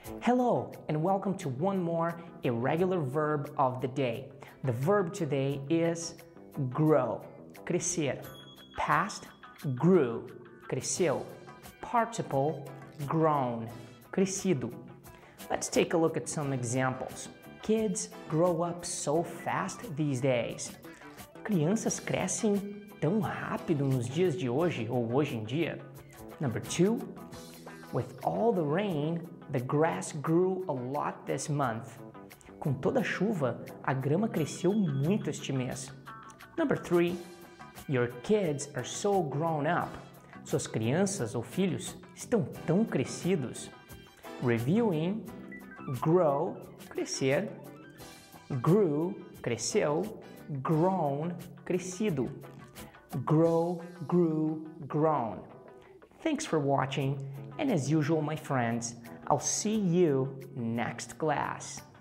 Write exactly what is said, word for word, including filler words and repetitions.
Hello, and welcome to one more irregular verb of the day. The verb today is grow, crescer. Past, grew, cresceu. Participle, grown, crescido. Let's take a look at some examples. Kids grow up so fast these days. Crianças crescem tão rápido nos dias de hoje ou hoje em dia. Number two, with all the rain, the grass grew a lot this month. Com toda a chuva, a grama cresceu muito este mês. Number three, your kids are so grown up. Suas crianças ou filhos estão tão crescidos. Reviewing, grow, crescer. Grew, cresceu. Grown, crescido. Grow, grew, grown. Thanks for watching, and as usual, my friends, I'll see you next class.